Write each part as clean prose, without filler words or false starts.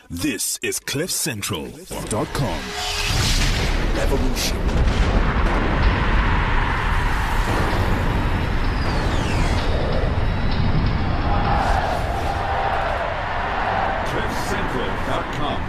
This is CliffCentral.com. Evolution. CliffCentral.com.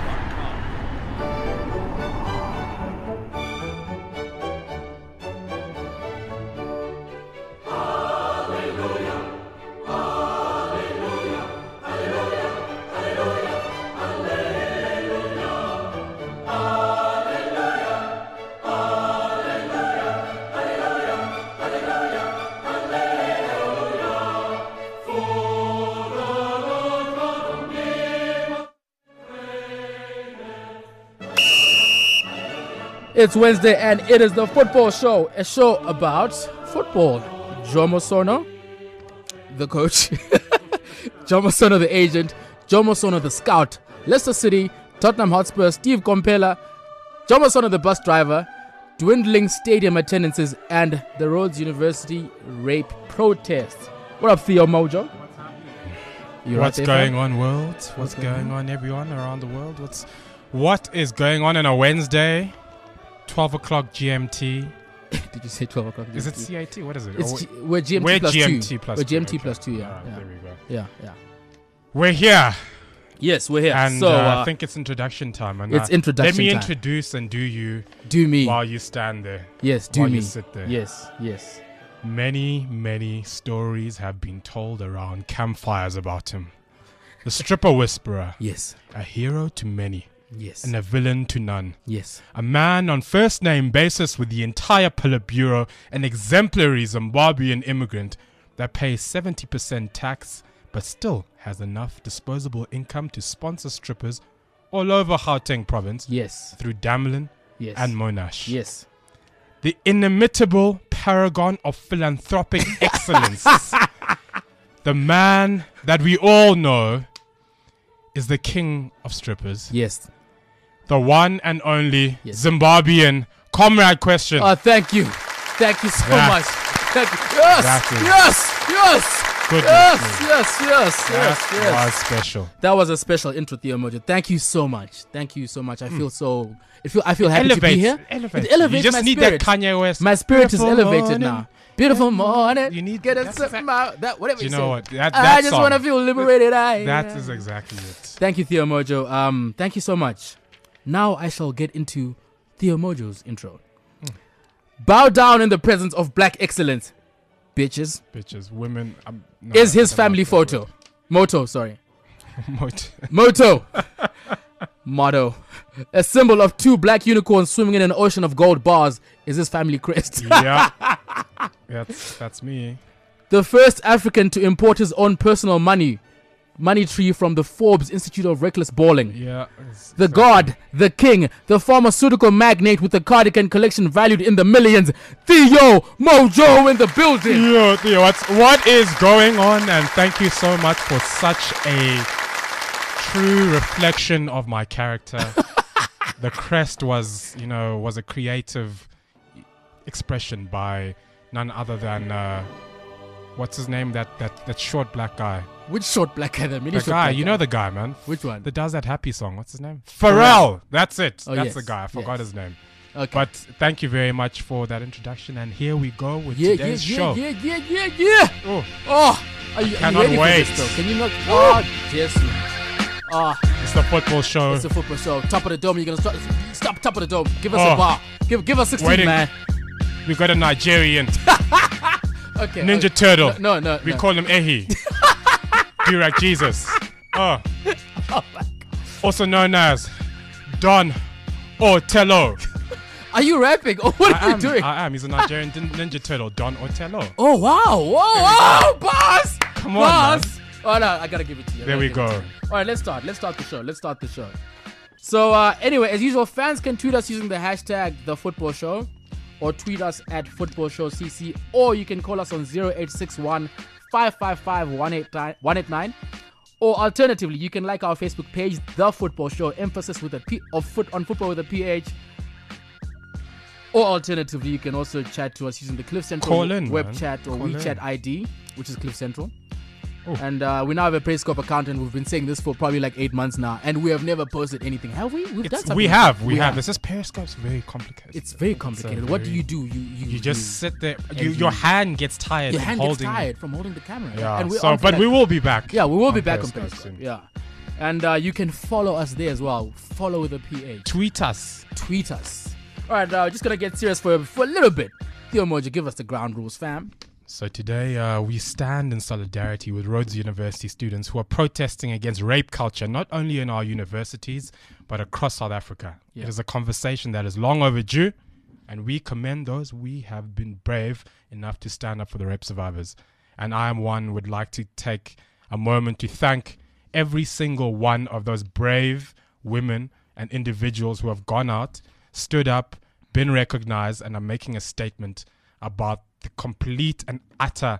It's Wednesday and it is the Football Show, a show about football. Jomo Sono, the coach, Jomo Sono, the agent, Jomo Sono, the scout, Leicester City, Tottenham Hotspur, Steve Kompela, Jomo Sono, the bus driver, dwindling stadium attendances, and the Rhodes University rape protests. What up, Theo Mojo? What's going on, world? What's going on, everyone around the world? What is going on a Wednesday? 12 o'clock GMT. Did you say 12 o'clock GMT? Is it CAT? What is it? We're GMT we're plus GMT 2. Plus we're 2. GMT plus 2, yeah. Right, yeah. There we go. Yeah. We're here. Yes, we're here. And so, I think it's introduction time. And it's introduction time. Let me time. introduce and do me. while you stand there. Yes, do while me. You sit there. Yes. Many stories have been told around campfires about him. The stripper whisperer. Yes. A hero to many. Yes. And a villain to none. Yes. A man on first name basis with the entire Politburo, an exemplary Zimbabwean immigrant that pays 70% tax but still has enough disposable income to sponsor strippers all over Gauteng province. Yes. Through Damelin and Monash. Yes. The inimitable paragon of philanthropic excellence. The man that we all know is the king of strippers. Yes. The one and only Zimbabwean Comrade Question. Oh, thank you. Thank you so much. Thank you. Yes. Goodness. Yes. That was special. That was a special intro, Theo Mojo. Thank you so much. I feel so. I feel happy to be here. It elevates you just my need spirit. that Kanye West. My spirit is elevated morning. now. Beautiful morning. You need get a that's something out. That whatever. You you know say. what? That I just song, want to feel liberated. That is exactly it. Thank you, Theo Mojo. Thank you so much. Now I shall get into Theo Mojo's intro. Bow down in the presence of black excellence, bitches. Women. Is his family photo. Motto. Motto. A symbol of two black unicorns swimming in an ocean of gold bars is his family crest. Yeah. That's me. The first African to import his own personal money tree from the Forbes Institute of Reckless Balling. Yeah. The god, the king, the pharmaceutical magnate with the cardigan collection valued in the millions. Theo Mojo in the building. Theo, what is going on? And thank you so much for such a true reflection of my character. The crest was a creative expression by none other than what's his name? That short black guy. Which short black guy? The guy, know the guy, man. Which one? That does that happy song. What's his name? Pharrell. That's it. Oh, That's the guy. I forgot his name. Okay. But thank you very much for that introduction. And here we go with today's show. Yeah. Oh, are you Cannot ready wait. for this, though? Can you not? Oh, yes. It's the football show. It's the football show. Top of the dome. You're gonna stop. Top of the dome. Give us a bar. Give us 16, man. We got a Nigerian. Okay. Ninja Turtle. No. We call him Ehi. Burak Jesus. Oh my God. Also known as Don Otello. Are you rapping or what are you doing? I am. He's a Nigerian Ninja Turtle, Don Otello. Oh wow! Whoa, boss! Come on, man. Oh no, I gotta give it to you. There we go. All right, let's start the show. So anyway, as usual, fans can tweet us using the hashtag #TheFootballShow or tweet us at FootballShowCC, or you can call us on 0861 555 189. Or alternatively, you can like our Facebook page, The Football Show, emphasis with a P of foot on football with a PH. Or alternatively, you can also chat to us using the Cliff Central web chat or WeChat ID, which is Cliff Central. And we now have a Periscope account, and we've been saying this for probably like 8 months now, and we have never posted anything. Have we? We've done something. We have. This is Periscope's very complicated. It's very complicated. What do? You just sit there. Your hand gets tired. Your hand gets tired from holding the camera. Yeah. And but we will be back. Yeah, we will be back on Periscope Periscope. soon. Yeah. And you can follow us there as well. Follow the PH. Tweet us. All right, just gonna get serious for a little bit. Theo Moja, give us the ground rules, fam. So today we stand in solidarity with Rhodes University students who are protesting against rape culture, not only in our universities, but across South Africa. Yeah. It is a conversation that is long overdue, and we commend those we have been brave enough to stand up for the rape survivors. And I am one would like to take a moment to thank every single one of those brave women and individuals who have gone out, stood up, been recognized, and are making a statement about the complete and utter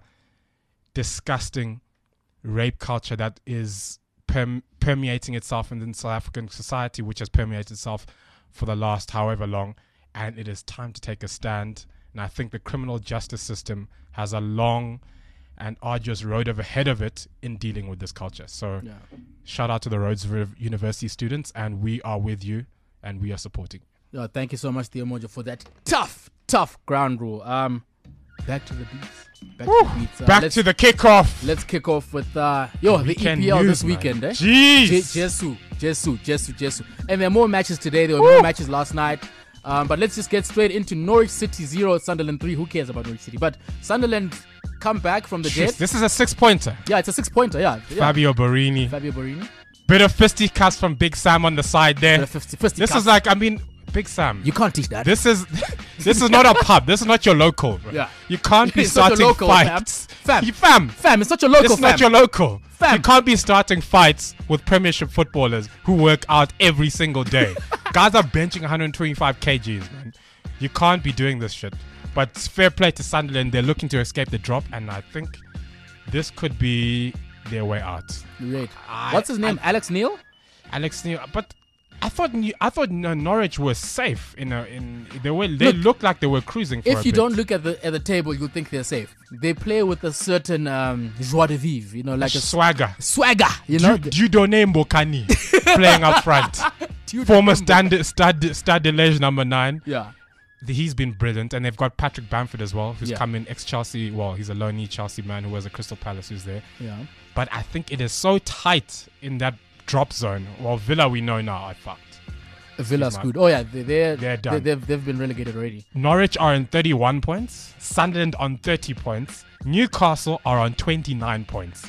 disgusting rape culture that is permeating itself in South African society, which has permeated itself for the last however long. And it is time to take a stand. And I think the criminal justice system has a long and arduous road ahead of it in dealing with this culture. So shout out to the Rhodes University students, and we are with you and we are supporting. Thank you so much, Theo Moja, for that tough ground rule. Back to the beats. Back to the kickoff. Let's kick off with the EPL news, this weekend. Man. Jeez. Jesu. And there are more matches today. There were more matches last night. But let's just get straight into Norwich City 0, Sunderland 3. Who cares about Norwich City? But Sunderland come back from the dead. This is a 6-pointer. Yeah, it's a 6-pointer. Yeah. Fabio Borini. Bit of fisticuffs from Big Sam on the side there. This is like, Big Sam. You can't teach that. This is not a pub. This is not your local. Bro. Yeah. You can't be starting local, fights. Fam, it's not your local. It's not your local. Fam. You can't be starting fights with Premiership footballers who work out every single day. Guys are benching 125 kgs, man. You can't be doing this shit. But fair play to Sunderland. They're looking to escape the drop, and I think this could be their way out. Great. What's his name? Alex Neil. But I thought Norwich was safe. They looked like they were cruising for a bit. If you don't look at the table, you'll think they're safe. They play with a certain joie de vivre, like a swagger. Dieudonné Mbokani playing up front. Former Stade de Liège number 9. Yeah. He's been brilliant, and they've got Patrick Bamford as well, who's come in ex-Chelsea. Well, he's a loanee Chelsea man who was a Crystal Palace who's there. Yeah. But I think it is so tight in that drop zone. Well, Villa we know now are fucked. Villa's screwed. Oh yeah, they're done. They've been relegated already. Norwich are on 31 points. Sunderland on 30 points. Newcastle are on 29 points.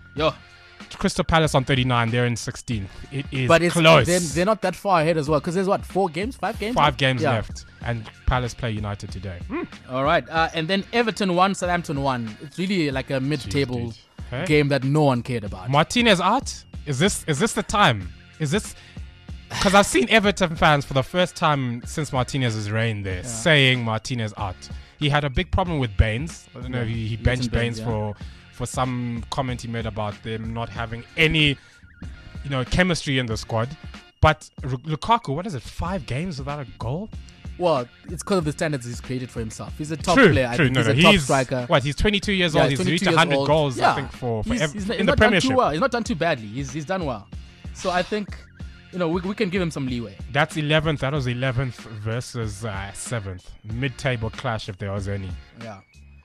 Crystal Palace on 39. They're in 16th. It is close. They're not that far ahead as well, because there's 5 games? 5 games left, and Palace play United today. All right, and then Everton 1, Southampton 1. It's really like a mid-table game that no one cared about. Martinez out? Is this the time? Is this? Because I've seen Everton fans for the first time since Martinez's reign there saying Martinez out. He had a big problem with Baines. I don't know if he benched Baines for some comment he made about them not having any, chemistry in the squad. But Lukaku, what is it? 5 games without a goal? Well, it's because of the standards he's created for himself. He's a top player. True. He's a top striker. What? He's 22 years old. He's reached 100 goals, I think, in the Premiership. He's not done too badly. He's done well. So I think, we can give him some leeway. That's 11th. That was 11th versus 7th. Mid-table clash, if there was any. Yeah.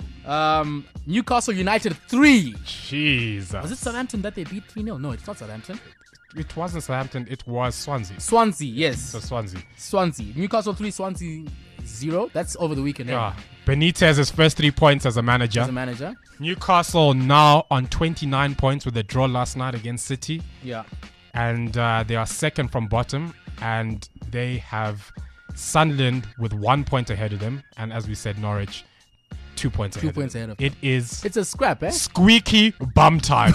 Newcastle United 3. Jesus. Was it Southampton that they beat 3-0? No, it's not Southampton. It wasn't Southampton. It was Swansea. Swansea, yes. So Swansea. Newcastle 3, Swansea 0. That's over the weekend. Yeah. Benitez's first 3 points as a manager. Newcastle now on 29 points with a draw last night against City. Yeah. And they are second from bottom. And they have Sunderland with 1 point ahead of them. And as we said, Norwich 2 points ahead. 2 points ahead of them. It's a scrap, eh? Squeaky bum time.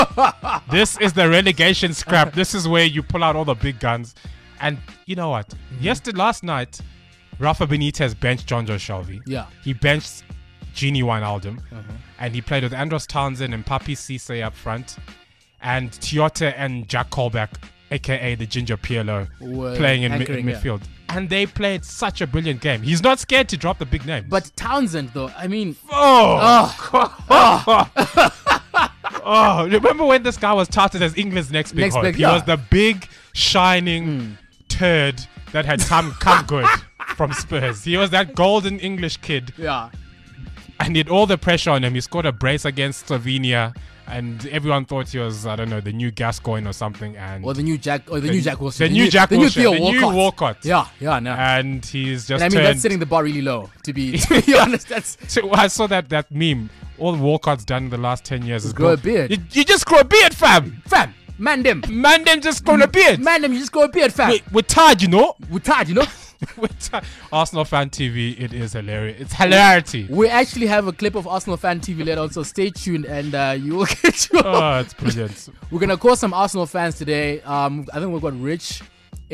This is the relegation scrap. This is where you pull out all the big guns. And you know what? Last night, Rafa Benitez benched Jonjo Shelvey. Yeah. He benched Gini Wijnaldum. And he played with Andros Townsend and Papi Cisse up front. And Tiote and Jack Colback, a.k.a. the Ginger Pirlo, playing in midfield. And they played such a brilliant game. He's not scared to drop the big names. But Townsend, though, I mean... Oh, remember when this guy was touted as England's next big hope? He was the big, shining turd that had come good from Spurs. He was that golden English kid. Yeah. And he had all the pressure on him. He scored a brace against Slovenia. And everyone thought he was, I don't know, the new Gascoigne or something. Or the new Jack Wilshere. The new Jack Wilshere. The new Walcott. Yeah, no. And he's just that's setting the bar really low, to be honest. So I saw that meme. All Walcott's done in the last 10 years is grow a beard. You just grow a beard, fam. Man them just grow a beard. Man them, you just grow a beard, fam. We're tired, you know. Arsenal Fan TV, it is hilarious. It's hilarity. We actually have a clip of Arsenal Fan TV later on, so stay tuned and you will get your... Oh, it's brilliant. We're going to call some Arsenal fans today. I think we've got Rich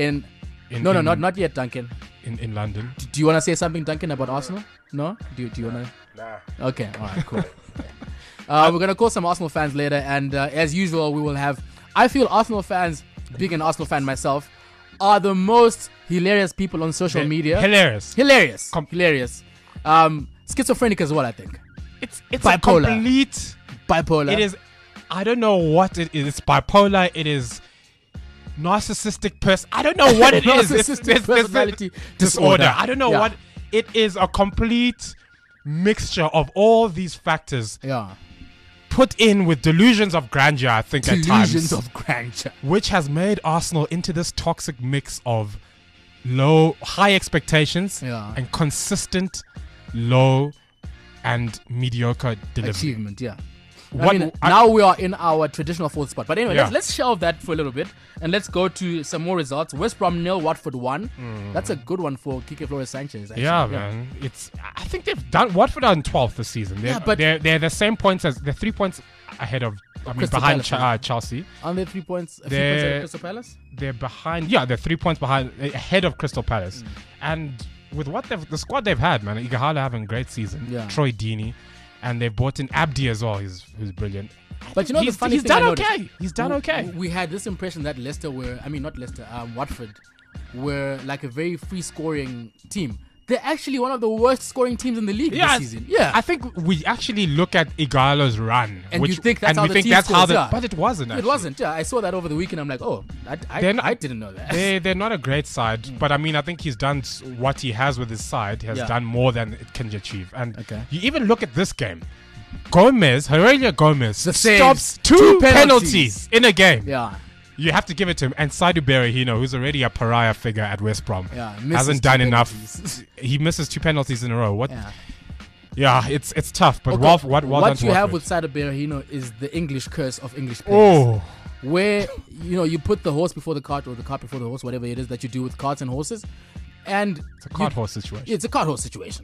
not yet, Duncan. In London. Do you want to say something, Duncan, about Arsenal? No? Do you want to... Nah. Okay, all right, cool. We're going to call some Arsenal fans later, and as usual, we will have... I feel Arsenal fans, being an Arsenal fan myself, are the most hilarious people on social media. Hilarious. Hilarious. Schizophrenic as well, I think. It's bipolar. A complete... Bipolar. It is... I don't know what it is. It's bipolar. It is... narcissistic person. I don't know what it is. Narcissistic personality disorder. I don't know what... It is a complete mixture of all these factors. Yeah. Put in with delusions of grandeur, I think, at times. Delusions of grandeur. Which has made Arsenal into this toxic mix of high expectations and consistent low and mediocre delivery. Achievement, yeah. Now we are in our traditional fourth spot. But anyway, let's shelve that for a little bit and let's go to some more results. West Brom 0, Watford 1. That's a good one for Kike Flores Sanchez. Actually. Yeah, man. I think they've done Watford are in 12th this season. They're the same points as they're 3 points ahead of behind Chelsea. Aren't they 3 points? A few points ahead of Crystal Palace? They're behind. Yeah, they're 3 points ahead of Crystal Palace. And with the squad they've had, man, Ighala having a great season. Yeah. Troy Deeney. And they brought in Abdi as well. Who's brilliant. But you know the funny thing, He's done okay. We had this impression that Watford were like a very free scoring team. They're actually one of the worst scoring teams in the league this season. Yeah, I think we actually look at Igalo's run, and you think that's how the team scores. But it wasn't. Actually. It wasn't. Yeah, I saw that over the weekend. I'm like, I didn't know that. They're not a great side, but I mean, I think he's done what he has with his side. He has done more than it can achieve. And you even look at this game. Heredia Gomez stops two penalties in a game. Yeah. You have to give it to him. And Saidu Berahino, who's already a pariah figure at West Brom, hasn't done enough. He misses 2 penalties in a row. It's tough. But what you have with Saidu Berahino is the English curse of English players. Where you put the horse before the cart or the cart before the horse, whatever it is that you do with carts and horses. And it's a cart horse situation. It's a cart horse situation.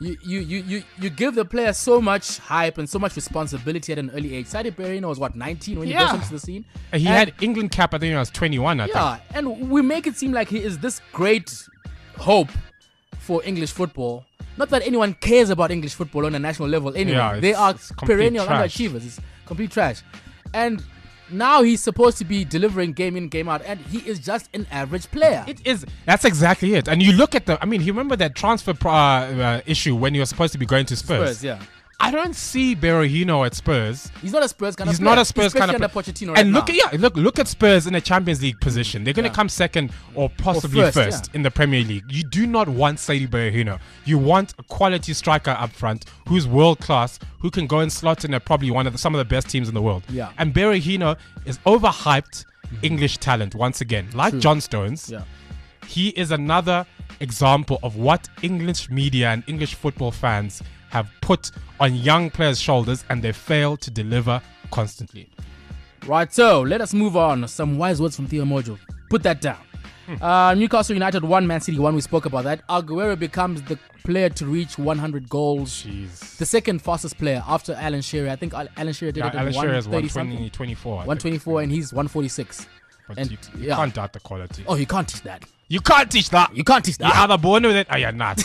You give the player so much hype and so much responsibility at an early age. Saidu Berahino was 19 when he goes into the scene. He had England cap. I think he was 21. I think. And we make it seem like he is this great hope for English football. Not that anyone cares about English football on a national level. Anyway, they are perennial underachievers. It's complete trash. And now he's supposed to be delivering game in, game out, and he is just an average player. It is. That's exactly it. And you look at you remember that transfer issue when he was supposed to be going to Spurs? Yeah. I don't see Berahino at Spurs. He's not a Spurs kind of player. He's not a Spurs kind of player. Pochettino and look at Spurs in a Champions League position. They're going to come second or possibly first in the Premier League. You do not want Saidu Berahino. You want a quality striker up front who's world class, who can go and slot in at probably some of the best teams in the world. Yeah. And Berahino is overhyped English talent once again. Like John Stones, he is another example of what English media and English football fans have put on young players' shoulders, and they fail to deliver constantly. Right, so let us move on. Some wise words from Theo Mojo. Put that down. Newcastle United 1, Man City 1. We spoke about that. Aguero becomes the player to reach 100 goals. Jeez. The second fastest player after Alan Shearer. I think Alan Shearer did it at 124. 124, and he's 146. But you can't doubt the quality. Oh, you can't teach that. You can't teach that. You can't teach that. You're either born with it or you're not.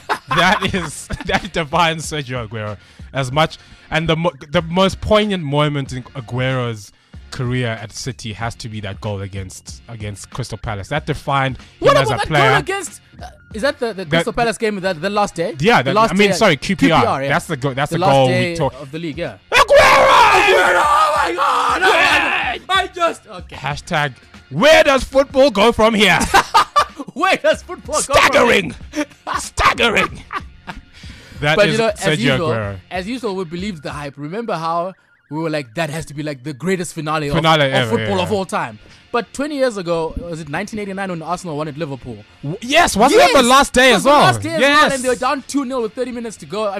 that defines Sergio Aguero as much. And the most poignant moment in Aguero's career at City has to be that goal against Crystal Palace. That defined him as a player. Goal against? Is that the Crystal Palace game? The last day? Yeah, QPR. Yeah. That's the goal. That's the last goal day we talk of the league. Yeah. Aguero! my God! I just okay. Hashtag, where does football go from here? Where does football Staggering! Staggering! That But is you know, Sergio Aguero. as usual, we believed the hype. Remember how we were like, that has to be like the greatest finale of ever, football yeah. of all time. But 20 years ago, was it 1989 when Arsenal won at Liverpool? Yes, wasn't that the last day It as was well? the last day as well, Yes. and they were down 2-0 with 13 minutes to go.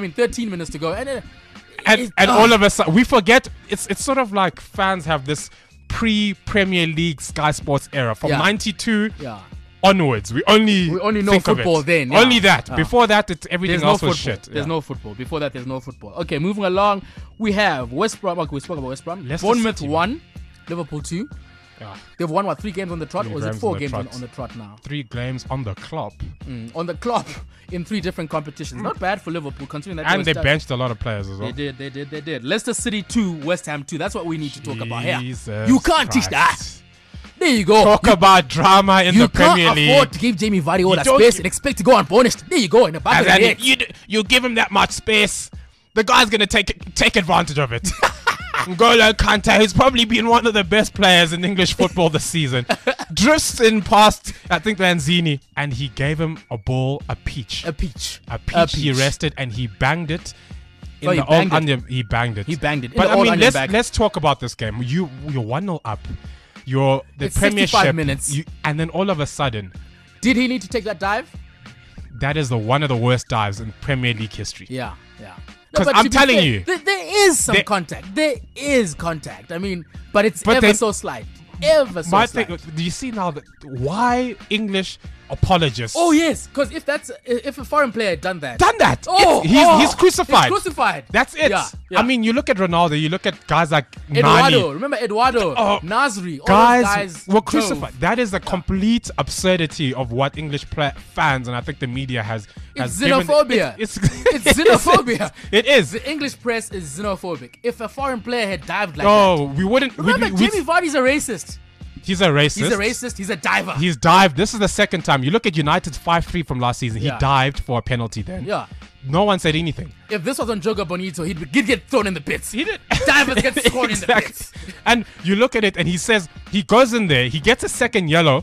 And all of a sudden, we forget, it's sort of like fans have this pre-Premier League Sky Sports era. From Yeah. 92 Yeah. onwards, we only know think of football it. then. Yeah. Only that. Yeah. Before that, everything There's no else was football. shit. There's Yeah. no football. Before that, there's no football. Okay, moving along, we have West Brom. Okay, we spoke about West Brom. Leicester Bournemouth City. 1, Liverpool 2. Yeah. They've won, 3 games on the trot? Three Or is it games 4 on the games trot. on the trot now? 3 games on the clock. On the clock in 3 different competitions. Not bad for Liverpool, considering that And they were benched a lot of players as well. They did. Leicester City 2, West Ham 2. That's what we need to talk about here. Jesus You can't teach that. Christ. There you go. Talk about drama in you the Premier can't League. afford to give Jamie Vardy all that don't space gi- and expect to go unpunished. There you go, in the back And of the then net. you give him that much space, the guy's gonna take advantage of it. N'Golo Kante, who's probably been one of the best players in English football this season, drifts in past, I think, Lanzini, and he gave him a ball, a peach. A peach. He rested and he banged it. Oh, he Old banged it. onion, he banged it. He banged it. In But the I old mean, onion bag. let's talk about this game. You're 1-0 up. You're the It's 65 Premiership, minutes. and then all of a sudden, Did he need to take that dive? that is one of the worst dives in Premier League history. Yeah. 'Cause but I'm to be telling fair, you. there is some There- contact. There is contact. I mean, but it's But ever then- so slight. Ever so My slight. thing, do you see now that why English apologists? Oh yes, because if a foreign player had done that, done that. Oh, He's crucified. He's crucified. That's it. Yeah. I mean, you look at Ronaldo, you look at guys like Eduardo, Nani. remember Eduardo, Oh, Nasri, all Guys, those guys were drove. crucified. That is the complete absurdity of what English fans and I think the media has It's given- xenophobia. It's It's xenophobia. It is. The English press is xenophobic. If a foreign player had dived like Oh, we wouldn't. that, remember we'd- Jamie Vardy's a racist. he's a racist. He's a racist. He's a diver. He's dived. This is the second time. You look at United's 5-3 from last season. He Yeah. dived for a penalty then. Yeah. No one said anything. If this was on Joga Bonito, he'd get thrown in the pits. He did. Divers get thrown in the Exactly. pits. And you look at it and he says, he goes in there, he gets a second yellow,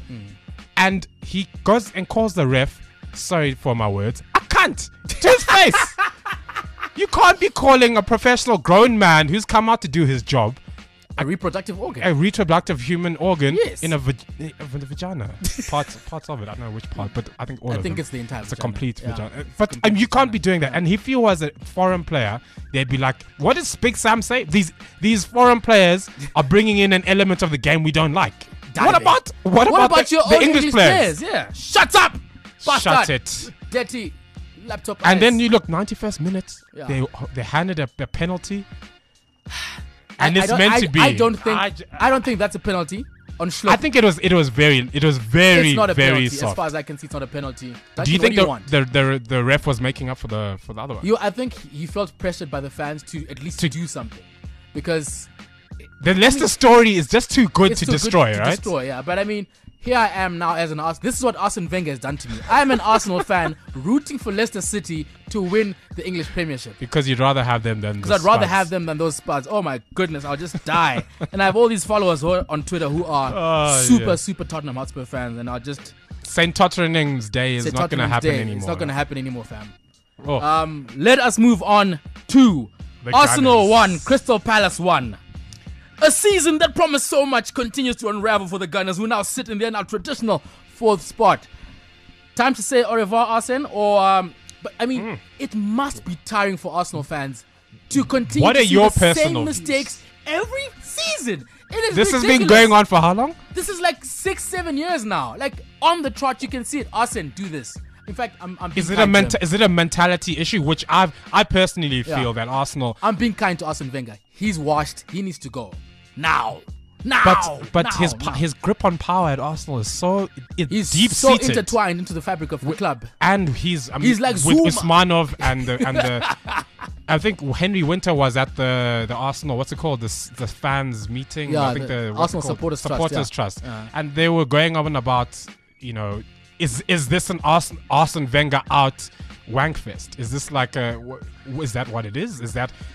and he goes and calls the ref, sorry for my words, a cunt to his face. You can't be calling a professional grown man who's come out to do his job A reproductive organ. a reproductive human organ Yes. in a vagina. Parts of it. I don't know which part, but I think all I of think them. it's the entire It's a vagina. complete Yeah. vagina. But you can't be doing that. And if you was a foreign player, they'd be like, what does Big Sam say? These foreign players are bringing in an element of the game we don't like. Diving. What about your the own English players? Yeah. Shut up! Shut Bastard. it. Dirty laptop And eyes. then you look, 91st minute, Yeah. they handed a penalty. And I it's don't- meant to be. I don't think that's a penalty on Schlupp. I think it was very it's not a very penalty. soft. As far as I can see, it's not a penalty. Do you think want? the ref was making up for the other one? I think he felt pressured by the fans to at least do something, because The Leicester story is just too good it's to too destroy, good to right? destroy, yeah. But I mean, here I am now as an Arsenal. This is what Arsene Wenger has done to me. I'm an Arsenal fan rooting for Leicester City to win the English Premiership. Because you'd rather have them than Because I'd rather have them than those Spurs. Oh my goodness, I'll just die. And I have all these followers who are on Twitter who are yeah. super Tottenham Hotspur fans, and I'll just St. Tottenham's Day is say not going to Tottenham's happen day. anymore. It's not going to happen anymore, fam. Oh, Let us move on to The Arsenal Gunners. 1, Crystal Palace 1. A season that promised so much continues to unravel for the Gunners, who now sit in their now traditional 4th spot. Time to say au revoir, Arsene, or but I mean, it must be tiring for Arsenal fans to continue What to are see your the personal same views? mistakes every season. It is this has ridiculous. been going on for how long? This is like 6-7 years now. Like on the trot, you can see it. Arsene, do this. In fact, I'm being Is it kind to him. is it a mentality issue? Which I personally feel Yeah. that Arsenal. I'm being kind to Arsene Wenger. He's washed. He needs to go now. But now, his now. his grip on power at Arsenal is so He's deep so seated. intertwined into the fabric of the club. And he's like with Zuma. Usmanov and the I think Henry Winter was at the Arsenal, what's it called, the fans meeting. Yeah, I think the what's it Arsenal called? Supporters Trust. Yeah. And they were going on about, is this an Arsene Wenger out wankfest? Is this like is that what it is? Is that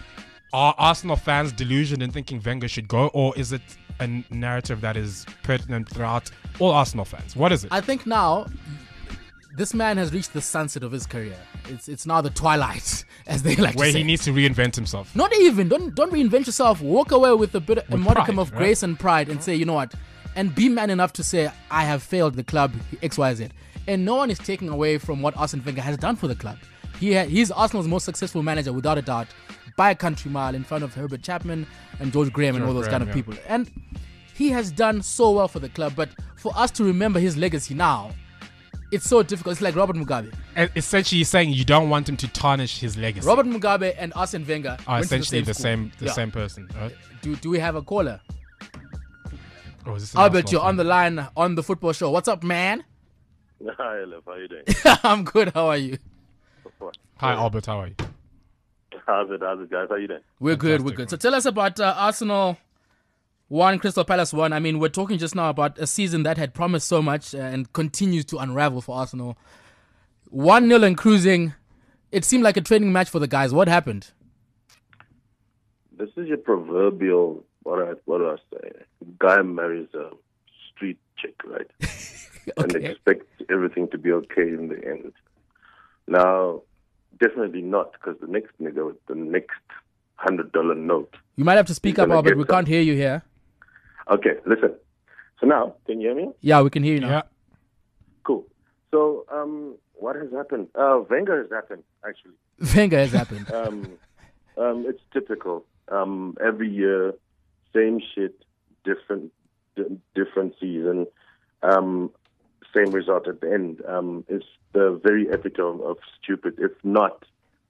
Are Arsenal fans delusioned in thinking Wenger should go, or is it a narrative that is pertinent throughout all Arsenal fans? What is it? I think now this man has reached the sunset of his career. It's now the twilight, as they like Where to say. he needs to reinvent himself. Not even. Don't reinvent yourself. Walk away with a modicum pride, of right? grace and pride and say, you know what? And be man enough to say, I have failed the club XYZ. And no one is taking away from what Arsene Wenger has done for the club. He's Arsenal's most successful manager, without a doubt, by a country mile, in front of Herbert Chapman and George Graham and all those kind of people. And he has done so well for the club. But for us to remember his legacy now, it's so difficult. It's like Robert Mugabe. And essentially, you're saying you don't want him to tarnish his legacy. Robert Mugabe and Arsene Wenger are went to essentially the school. same person. Right? Do we have a caller? Or is this an Albert, Arsenal you're fan? on the line on the football show. What's up, man? Hi, Elif. How you doing? I'm good. How are you? Hi, Albert. How are you? How's it, guys? How you doing? We're good. We're Fantastic, good. So tell us about Arsenal 1, Crystal Palace 1. I mean, we're talking just now about a season that had promised so much and continues to unravel for Arsenal. 1-0 and cruising. It seemed like a training match for the guys. What happened? This is your proverbial, what do I say? Guy marries a street chick, right? And Okay. expects everything to be okay in the end. Now, definitely not, because the next nigga with the next $100 note. You might have to speak He's up, gonna Albert. get We some. can't hear you here. Okay, listen. So now, can you hear me? Yeah, we can hear you now. Yeah. Cool. So, what has happened? Wenger has happened, actually. Wenger has happened. It's typical. Every year, same shit, different season, same result at the end. It's the very epitome of stupid, if not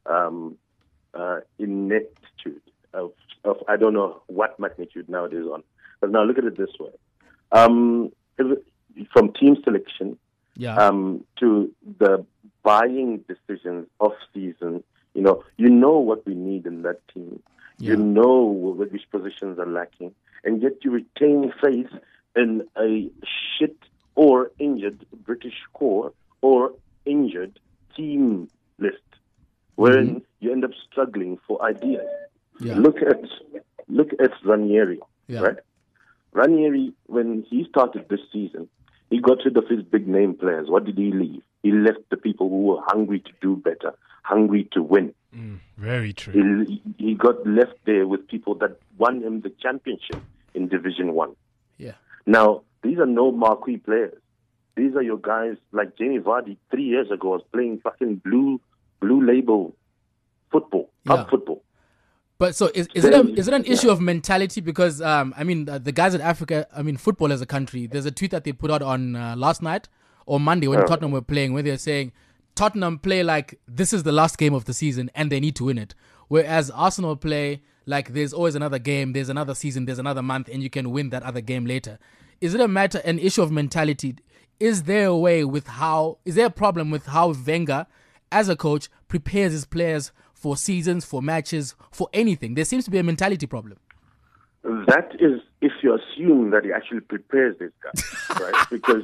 ineptitude of I don't know what magnitude now it is on. But now look at it this way: from team selection Yeah. to the buying decisions off season. You know what we need in that team. Yeah. You know which positions are lacking, and yet you retain faith in a shit or injured British core or injured team list, wherein you end up struggling for ideas. Yeah. Look at Ranieri, Yeah. right? Ranieri, when he started this season, he got rid of his big name players. What did he leave? He left the people who were hungry to do better, hungry to win. Very true. He got left there with people that won him the championship in Division 1. Yeah. Now, these are no marquee players. These are your guys like Jamie Vardy 3 years ago was playing fucking blue label football, Yeah. pub football. But so is it an issue of mentality? Because the guys at Africa, football as a country, there's a tweet that they put out on last night or Monday when Tottenham were playing, where they're saying Tottenham play like this is the last game of the season and they need to win it, whereas Arsenal play like there's always another game, there's another season, there's another month, and you can win that other game later. Is it an issue of mentality? Is there a problem with how Wenger, as a coach, prepares his players for seasons, for matches, for anything? There seems to be a mentality problem. That is if you assume that he actually prepares this guy, right? Because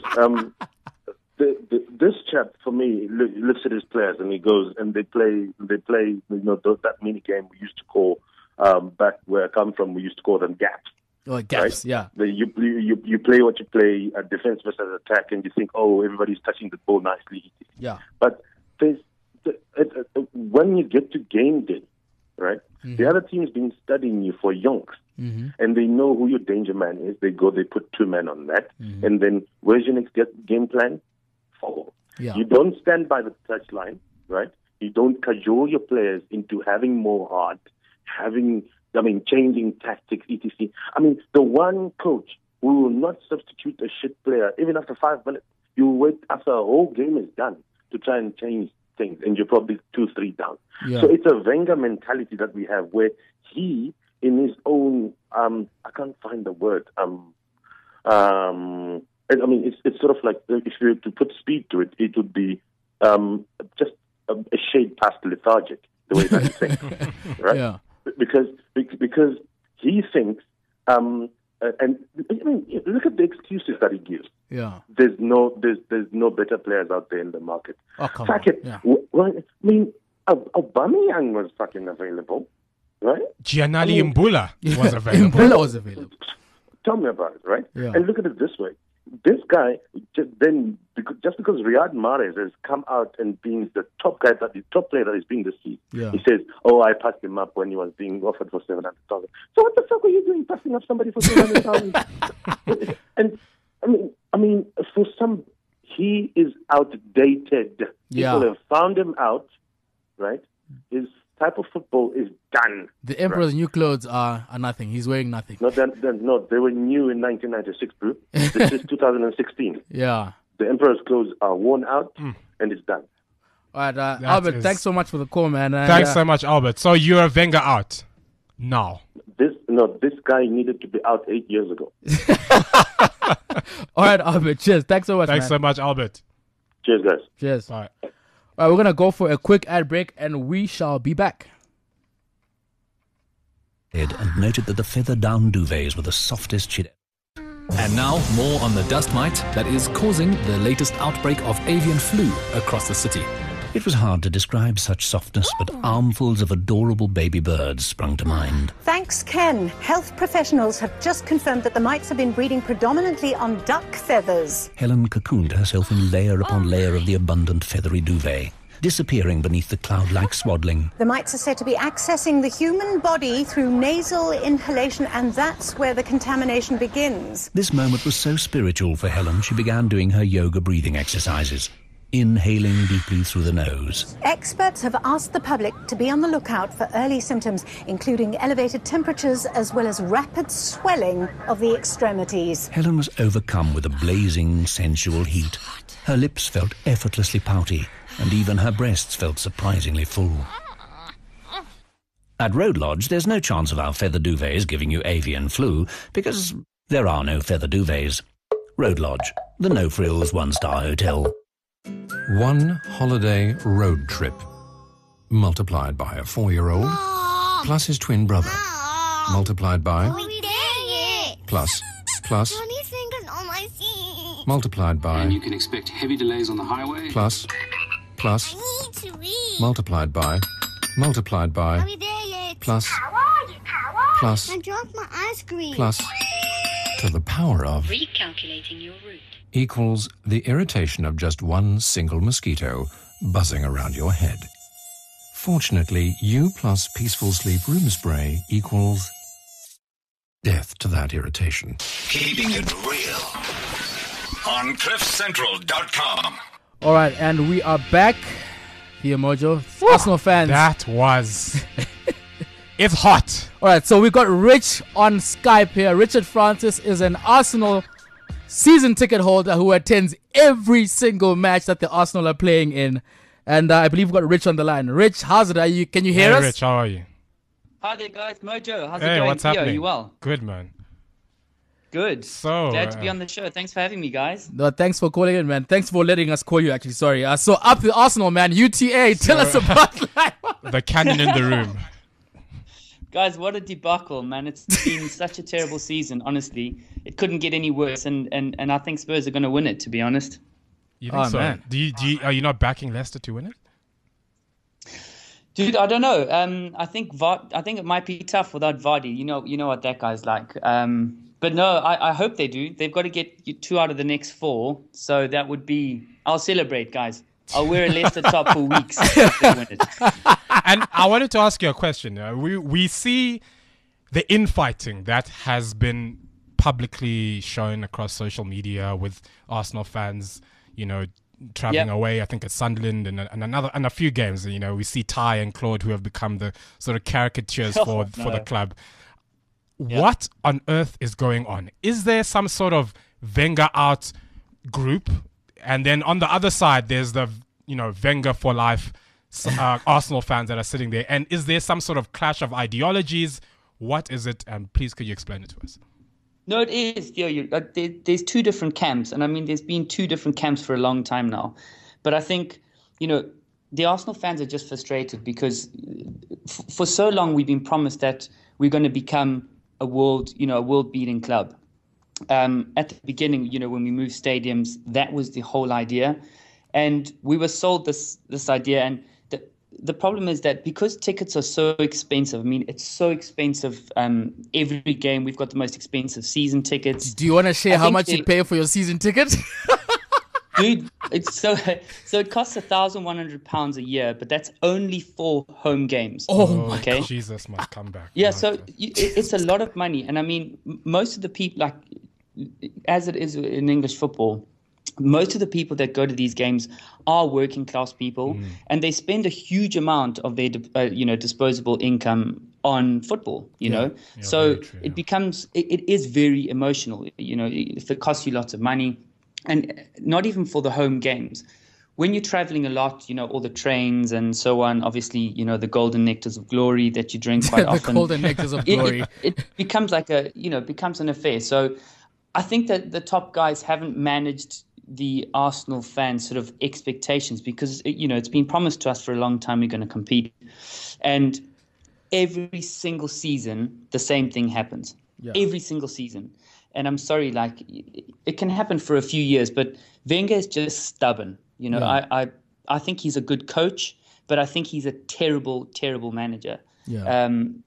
this chap, for me, looks at his players and he goes and they play that mini game we used to call back where I come from. We used to call them gaps. Oh, gaps, right? yeah. You play what you play, defense versus attack, and you think, oh, everybody's touching the ball nicely. Yeah. But when you get to game day, right? Mm-hmm. The other team's been studying you for yonks, and they know who your danger man is. They put 2 men on that, and then where's your next game plan? Follow. Yeah. You don't stand by the touchline, right? You don't cajole your players into having more heart, changing tactics, etc. The one coach who will not substitute a shit player even after 5 minutes. You wait after a whole game is done to try and change things, and you're probably 2-3 down. Yeah. So it's a Wenger mentality that we have, where he, in his own, I can't find the word. It's sort of like, if you were to put speed to it, it would be just a shade past lethargic, the way that he thinks, right? Yeah. Because he thinks, look at the excuses that he gives. Yeah. There's no better players out there in the market. Oh, come Fuck on. it. Yeah. Aubameyang was fucking available. right? Gianni Mbula was available. Mbula was available. Tell me about it, right? Yeah. And look at it this way. This guy, just because Riyad Mahrez has come out and being the top player that is being deceived, Yeah. he says, "Oh, I passed him up when he was being offered for 700,000." So what the fuck are you doing, passing up somebody for 700,000? And I mean, for some, he is outdated. Yeah. People have found him out, right? His type of football is done. The Emperor's new clothes are nothing. He's wearing nothing. No, they were new in 1996, bro. This is 2016. Yeah. The Emperor's clothes are worn out, and it's done. All right, Albert, thanks so much for the call, man. And, Thanks so much, Albert. So you're Wenger out now. This guy needed to be out 8 years ago. All right, Albert, cheers. Thanks so much, Thanks man. so much, Albert. Cheers, guys. Cheers. Bye. All right, we're going to go for a quick ad break, and we shall be back. And noted that the feather-down duvets were the softest she'd. And now, more on the dust mite that is causing the latest outbreak of avian flu across the city. It was hard to describe such softness, but armfuls of adorable baby birds sprung to mind. Thanks, Ken. Health professionals have just confirmed that the mites have been breeding predominantly on duck feathers. Helen cocooned herself in layer upon layer of the abundant feathery duvet, disappearing beneath the cloud-like swaddling. The mites are said to be accessing the human body through nasal inhalation, and that's where the contamination begins. This moment was so spiritual for Helen, she began doing her yoga breathing exercises, inhaling deeply through the nose. Experts have asked the public to be on the lookout for early symptoms, including elevated temperatures as well as rapid swelling of the extremities. Helen was overcome with a blazing, sensual heat. Her lips felt effortlessly pouty, and even her breasts felt surprisingly full. At Road Lodge, there's no chance of our feather duvets giving you avian flu, because there are no feather duvets. Road Lodge, the no-frills one-star hotel. One holiday road trip multiplied by a 4-year-old plus his twin brother multiplied by plus multiplied by, and you can expect heavy delays on the highway, plus multiplied by plus I dropped my ice cream. plus to the power of Recalculating your route equals the irritation of just one single mosquito buzzing around your head. Fortunately, U plus peaceful sleep room spray equals death to that irritation. Keeping it real on CliffCentral.com. All right, and we are back here, Mojo. Arsenal fans. That was... It's hot. All right, so we got Rich on Skype here. Richard Francis is an Arsenal season ticket holder who attends every single match that the Arsenal are playing in. And I believe we've got Rich on the line. Rich, how's it? Can you hear us? Rich, how are you? Hi there, guys. Mojo, how's it Hey, going? what's Theo, happening? you well? Good, man. Good. So, glad to be on the show. Thanks for having me, guys. No, thanks for calling in, man. Thanks for letting us call you, actually. Sorry. So up the Arsenal, man. UTA, tell us about the cannon in the room. Guys, what a debacle, man. It's been such a terrible season, honestly. It couldn't get any worse, and I think Spurs are going to win it, to be honest. You think so? Man. Are you not backing Leicester to win it? Dude, I don't know. I think it might be tough without Vardy. You know what that guy's like. But no, I hope they do. They've got to get 2 out of the next 4. So that would be... I'll celebrate, guys. I'll wear a Leicester top for weeks if they win it. And I wanted to ask you a question. We see the infighting that has been publicly shown across social media with Arsenal fans, traveling away. I think at Sunderland and a few games. We see Ty and Claude, who have become the sort of caricatures for the club. Yep. What on earth is going on? Is there some sort of Wenger out group? And then on the other side, there's the Wenger for life Arsenal fans that are sitting there. And is there some sort of clash of ideologies? What is it? And please, could you explain it to us? No, it is. There's 2 different camps. And I mean, there's been 2 different camps for a long time now. But I think, the Arsenal fans are just frustrated because for so long we've been promised that we're going to become a world-beating club. At the beginning, when we moved stadiums, that was the whole idea. And we were sold this idea. And the problem is that because tickets are so expensive, I mean, it's so expensive. Every game, we've got the most expensive season tickets. Do you want to share how much you pay for your season ticket? Dude, it's so it costs £1,100 a year, but that's only for home games. Oh my God. Jesus must come back. Yeah, so it's a lot of money, and I mean, most of the people, like as it is in English football, most of the people that go to these games are working class people, and they spend a huge amount of their disposable income on football. So it becomes it is very emotional. If it costs you lots of money. And not even for the home games. When you're traveling a lot, all the trains and so on, obviously, the golden nectars of glory that you drink quite often. The golden nectars of glory. It becomes like becomes an affair. So I think that the top guys haven't managed the Arsenal fans' sort of expectations because, it's been promised to us for a long time we're going to compete. And every single season, the same thing happens. Yeah. Every single season. And I'm sorry, like it can happen for a few years, but Wenger is just stubborn. I think he's a good coach, but I think he's a terrible, terrible manager. Yeah. And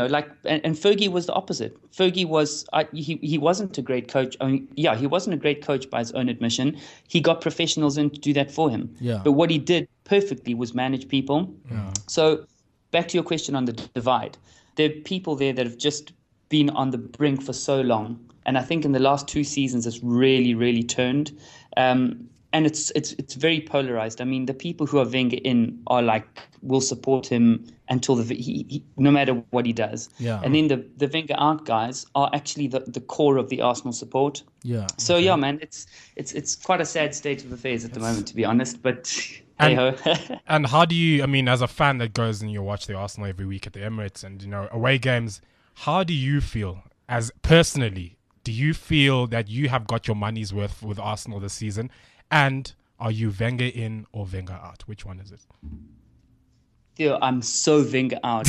Fergie was the opposite. Fergie was he wasn't a great coach. I mean, he wasn't a great coach by his own admission. He got professionals in to do that for him. Yeah. But what he did perfectly was manage people. Yeah. So back to your question on the divide, there are people there that have just been on the brink for so long. And I think in the last 2 seasons, it's really, really turned. And it's very polarized. I mean, the people who are Wenger in are will support him until no matter what he does. Yeah. And then the Wenger out guys are actually the core of the Arsenal support. Yeah. So yeah, man, it's quite a sad state of affairs at the moment, to be honest. But hey-ho. And how do you? I mean, as a fan that goes and you watch the Arsenal every week at the Emirates and away games, how do you feel as personally? Do you feel that you have got your money's worth with Arsenal this season? And are you Wenger in or Wenger out? Which one is it? Dude, I'm so Wenger out.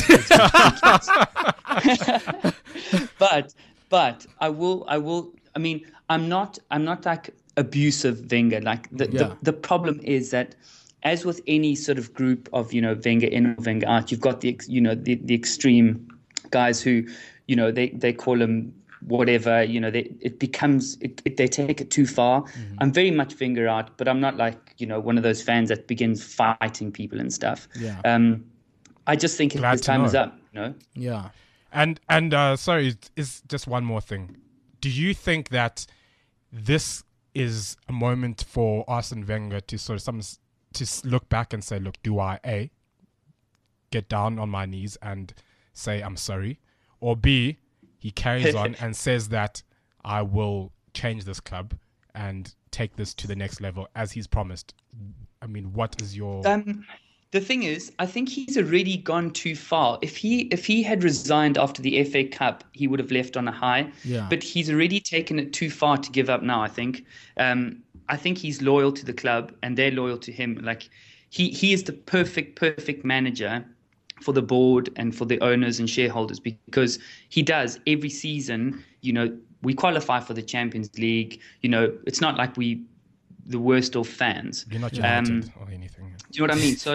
but I will. I mean, I'm not like abusive Wenger. Like the problem is that, as with any sort of group of Wenger in or Wenger out, you've got the extreme guys who they call them whatever, they take it too far. Mm-hmm. I'm very much Wenger out, but I'm not like, one of those fans that begins fighting people and stuff. Yeah. I just think his time is up, Yeah. And sorry, is just one more thing. Do you think that this is a moment for Arsene Wenger to to look back and say, look, do I get down on my knees and say I'm sorry, or B, he carries on and says that I will change this club and take this to the next level as he's promised? I mean, what is your... The thing is, I think he's already gone too far. If he had resigned after the FA Cup, he would have left on a high. Yeah. But he's already taken it too far to give up now, I think. I think he's loyal to the club and they're loyal to him. Like he is the perfect manager for the board and for the owners and shareholders, because he does every season. We qualify for the Champions League. It's not like the worst of fans. You're not United or anything. Do you know what I mean? So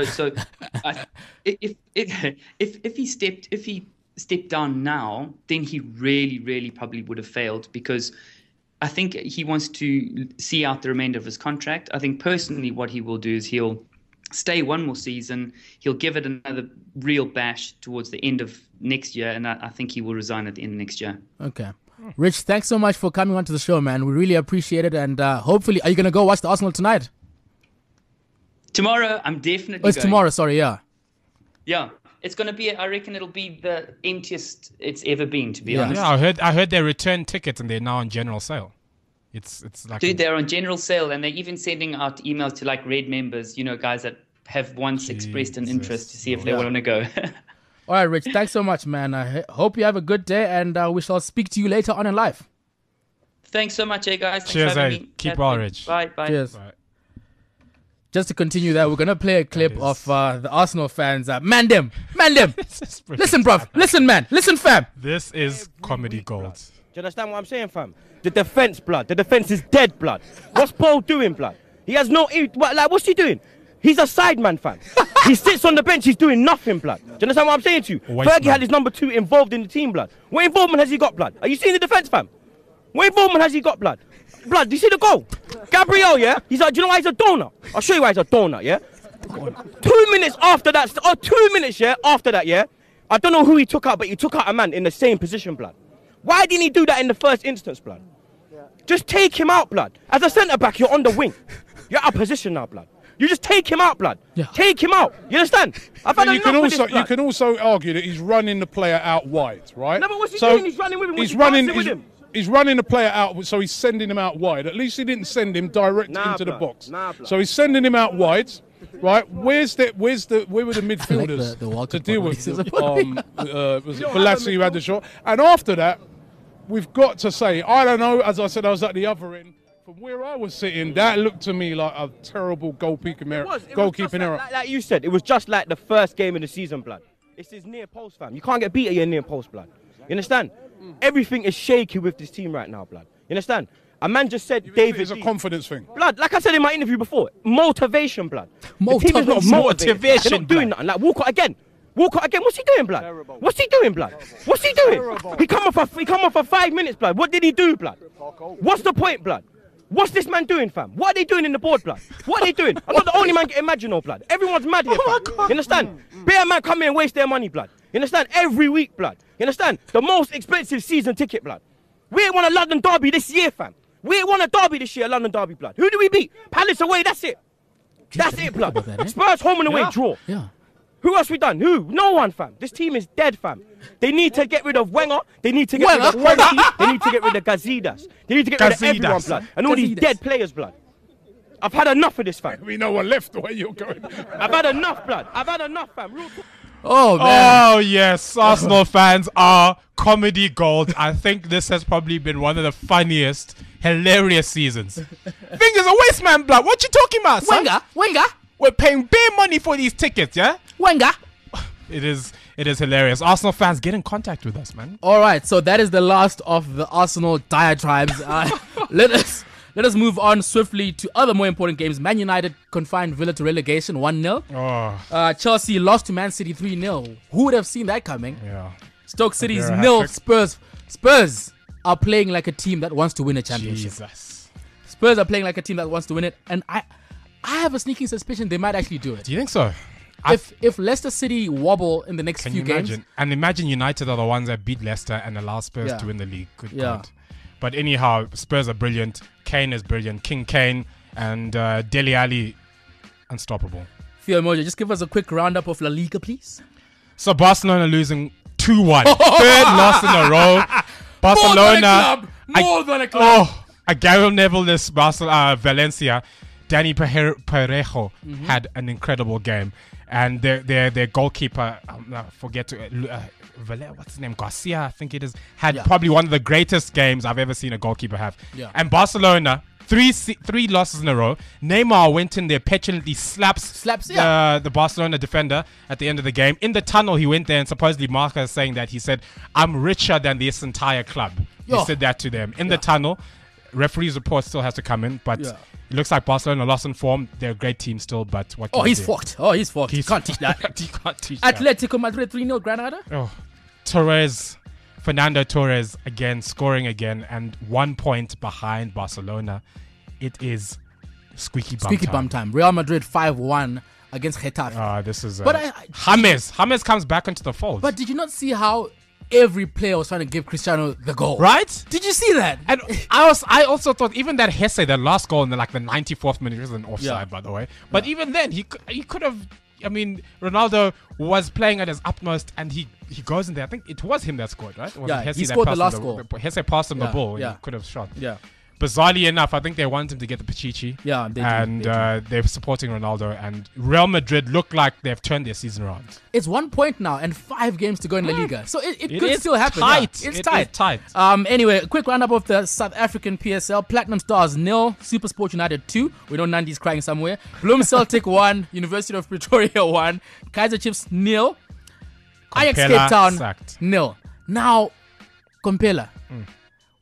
if he stepped down now, then he really, really probably would have failed, because I think he wants to see out the remainder of his contract. I think personally what he will do is he'll stay one more season. He'll give it another real bash towards the end of next year, and I think he will resign at the end of next year. Okay. Rich, thanks so much for coming onto the show, man. We really appreciate it, and hopefully, are you going to go watch the Arsenal tonight? Tomorrow, I'm definitely going. Tomorrow, sorry, yeah. Yeah. It's going to be, I reckon it'll be the emptiest it's ever been, to be honest. Yeah, I heard they returned tickets and they're now on general sale. It's like... Dude, they're on general sale, and they're even sending out emails to Red members, guys that have once expressed an interest to see if they want to go. All right, Rich, thanks so much, man. I hope you have a good day, and we shall speak to you later on in life. Thanks so much, guys. Thanks Cheers, for having me. Keep well, Rich. Bye. Cheers. Bye. Just to continue that, we're going to play a clip of the Arsenal fans. Man them. Listen, bruv. Listen, man. Listen, fam. This is comedy gold. Do you understand what I'm saying, fam? The defense, blood. The defense is dead, blood. What's Paul doing, blood? He has no... what's he doing? He's a sideman, fam. He sits on the bench, he's doing nothing, blood. Do you understand what I'm saying to you? Fergie had his number 2 involved in the team, blood. What involvement has he got, blood? Are you seeing the defence, fam? What involvement has he got, blood? Blood, do you see the goal? Gabriel, yeah? He's like, do you know why he's a donut? I'll show you why he's a donut, yeah? 2 minutes after that, 2 minutes, yeah? After that, yeah? I don't know who he took out, but he took out a man in the same position, blood. Why didn't he do that in the first instance, blood? Just take him out, blood. As a centre-back, you're on the wing. You're out of position now, blood. You just take him out, blood. Yeah. Take him out. You understand? I've had enough of this, blood. You can also argue that he's running the player out wide, right? No, but what's he doing? He's running with him. He's running the player out, so he's sending him out wide. At least he didn't send him direct into the box. So he's sending him out wide, right? Where were the midfielders to deal with? Was it Balassi who had the shot? And after that, we've got to say, I don't know. As I said, I was at the other end. From where I was sitting, that looked to me like a terrible goalkeeping error. Like you said, it was just like the first game of the season, blood. It's his near post, fam. You can't get beat at your near post, blood. You understand? Everything is shaky with this team right now, blood. You understand? A man just said David. It's a confidence thing. Blood, like I said in my interview before, motivation, blood. The team is not motivated. They're not doing nothing. Like Walcott again. What's he doing, blood? What's he doing, blood? What's he doing? He come off for 5 minutes, blood. What did he do, blood? What's the point, blood? What's this man doing, fam? What are they doing in the board, blood? What are they doing? I'm not the only man getting mad, you know, blood. Everyone's mad here, fam. You understand? Bear man come here and waste their money, blood. You understand? Every week, blood. You understand? The most expensive season ticket, blood. We ain't won a London derby this year, fam. We ain't won a derby this year, a London derby, blood. Who do we beat? Palace away, that's it. That's it, blood. Spurs home and away, draw. Yeah. Who else we done? Who? No one, fam. This team is dead, fam. They need to get rid of Wenger. They need to get rid of Frankie. They need to get rid of Gazidis. They need to get rid of everyone, blood. And all these dead players, blood. I've had enough of this, fam. We know one left the way you're going. I've had enough, blood. I've had enough, fam. Oh, man. Oh, yes. Arsenal fans are comedy gold. I think this has probably been one of the funniest, hilarious seasons. Fingers a waste, man, blood. What you talking about, son? Wenger. We're paying bare money for these tickets, yeah? Wenger. It is hilarious. Arsenal fans, get in contact with us, man. All right, so that is the last of the Arsenal diatribes. Let us move on swiftly to other more important games. Man United confined Villa to relegation 1-0. Chelsea lost to Man City 3-0. Who would have seen that coming? Yeah. Stoke City's 0. Spurs are playing like a team that wants to win a championship. Jesus. Spurs are playing like a team that wants to win it, and I have a sneaking suspicion they might actually do it. Do you think so? If Leicester City wobble in the next few games. And imagine United are the ones that beat Leicester and allow Spurs to win the league. Good God. But anyhow, Spurs are brilliant. Kane is brilliant. King Kane and Dele Alli, unstoppable. Theo Mojo, just give us a quick roundup of La Liga, please. So Barcelona losing 2-1. Third loss in a row. Barcelona. More than a club. Gary Neville, this Valencia. Danny Parejo had an incredible game. And their goalkeeper, what's his name? Garcia, I think it is, had probably one of the greatest games I've ever seen a goalkeeper have. Yeah. And Barcelona, three losses in a row. Neymar went in there, petulantly slaps the Barcelona defender at the end of the game. In the tunnel, he went there, and supposedly Marca is saying that he said, "I'm richer than this entire club." He said that to them in the tunnel. Referee's report still has to come in, but it looks like Barcelona lost in form. They're a great team still, but what can he's fucked. He's fucked. He can't teach that. He can't teach that. Atletico Madrid 3-0 Granada. Fernando Torres again, scoring again, and 1 point behind Barcelona. It is squeaky bum time. Real Madrid 5-1 against Getafe. This is... James comes back into the fold. But did you not see how every player was trying to give Cristiano the goal? Right? Did you see that? And I also thought even that Hesse, that last goal in the 94th minute, was an offside, by the way. But even then, he could have... I mean, Ronaldo was playing at his utmost, and he goes in there. I think it was him that scored, right? He scored the last goal. Hesse passed him the ball, and he could have shot. Yeah. Bizarrely enough, I think they want him to get the Pichichi. Yeah, they do. And they're supporting Ronaldo. And Real Madrid look like they've turned their season around. It's 1 point now and 5 games to go in La Liga. So it could still happen. Tight. Yeah. It's tight. Anyway, a quick roundup of the South African PSL. Platinum Stars 0, SuperSport United 2. We know Nandi's crying somewhere. Bloem Celtic 1, University of Pretoria 1, Kaizer Chiefs 0, Ajax Cape Town 0. Now, Kompela.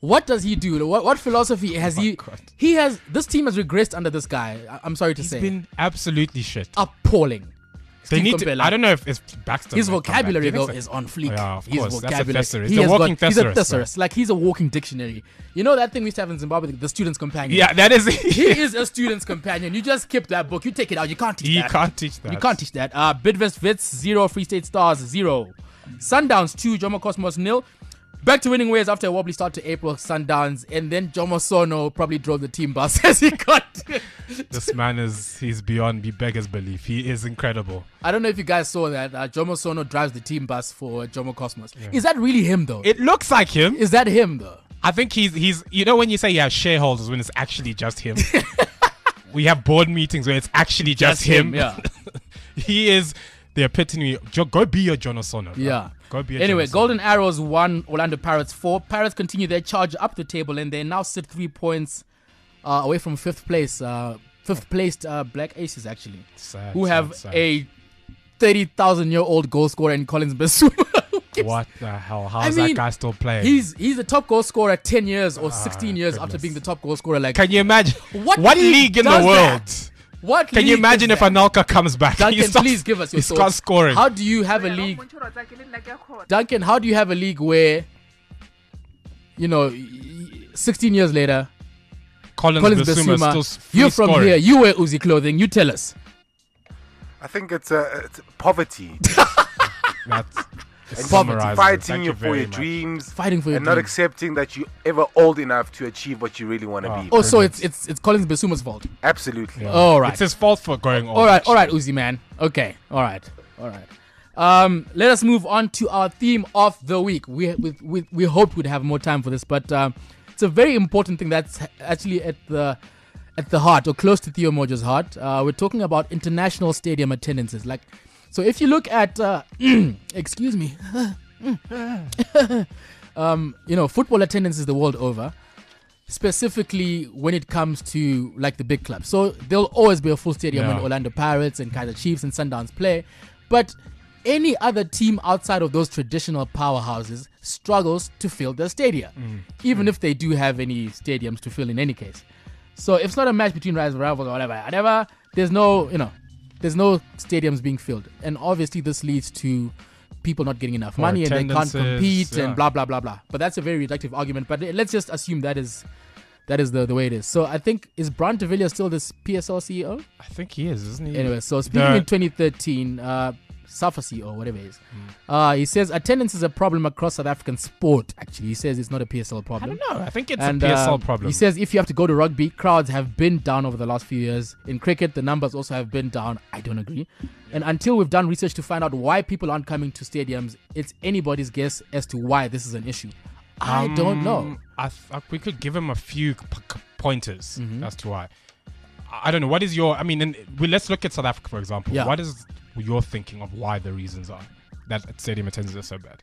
What does he do? What philosophy has he? God. He has. This team has regressed under this guy. I'm sorry to say. He's been absolutely shit. Appalling. They need to. I don't know if Baxter. His vocabulary though is on fleek. Oh, yeah, of his course. vocabulary. That's a thesaurus. He's a walking thesaurus. He's a thesaurus. Like he's a walking dictionary. You know that thing we used to have in Zimbabwe, the student's companion. Yeah, that is. He is a student's companion. You just keep that book. You take it out. You can't teach that. You can't teach that. You can't teach that. Bidvest Wits 0, Free State Stars 0, Sundowns 2, Jomo Cosmos 0. Back to winning ways after a wobbly start to April. Sundowns, and then Jomo Sono probably drove the team bus as he got. This man he's beyond beggar's belief. He is incredible. I don't know if you guys saw that. Jomo Sono drives the team bus for Jomo Cosmos. Yeah. Is that really him though? It looks like him. Is that him though? I think he's you know when you say you have shareholders when it's actually just him. We have board meetings where it's actually just him. Yeah. He is the epitome. Go be your Jono Sono. Bro. Yeah. Go be anyway, Golden Arrows 1, Orlando Pirates 4. Pirates continue their charge up the table and they now sit 3 points away from fifth place. Fifth placed Black Aces actually, who have a 30,000-year-old goal scorer in Collins Basuma. What the hell? How's that guy still playing? He's the top goal scorer 10 years or 16 years after being the top goal scorer. Like, can you imagine what league in the world? What can you imagine if Anelka comes back? Duncan, please give us your thoughts. He starts scoring. How do you have a league? Duncan, how do you have a league where, 16 years later, Collins Basuma, still you're from here, you wear Uzi clothing, you tell us. I think it's poverty. That's fighting for your dreams, and not accepting that you're ever old enough to achieve what you really want to be. Oh, so it's Collins Basuma's fault. Absolutely. Yeah. All right. It's his fault for going on. All right, Uzi man. Okay. All right. Let us move on to our theme of the week. We hoped we'd have more time for this, but it's a very important thing that's actually at the heart or close to Theo Mojo's heart. We're talking about international stadium attendances. So if you look at, excuse me, football attendances the world over, specifically when it comes to the big clubs. So there'll always be a full stadium when Orlando Pirates and Kaizer Chiefs and Sundowns play. But any other team outside of those traditional powerhouses struggles to fill their stadia, even if they do have any stadiums to fill in any case. So if it's not a match between rivals or whatever, there's no stadiums being filled. And obviously this leads to people not getting enough money and they can't compete and blah, blah, blah, blah. But that's a very reductive argument. But let's just assume that is the way it is. So I think, is Brian de Villiers still this PSL CEO? I think he is, isn't he? Anyway, so speaking in 2013, SAFA CEO, whatever it is, he says attendance is a problem across South African sport. Actually, he says it's not a PSL problem. I don't know. I think it's a PSL problem. He says if you have to go to rugby, crowds have been down over the last few years. In cricket, the numbers also have been down. I don't agree. And until we've done research to find out why people aren't coming to stadiums, it's anybody's guess as to why this is an issue. I don't know. We could give him a few pointers as to why. I don't know. What is your... let's look at South Africa, for example. Yeah. What is your thinking of why the reasons are that stadium attendance is so bad?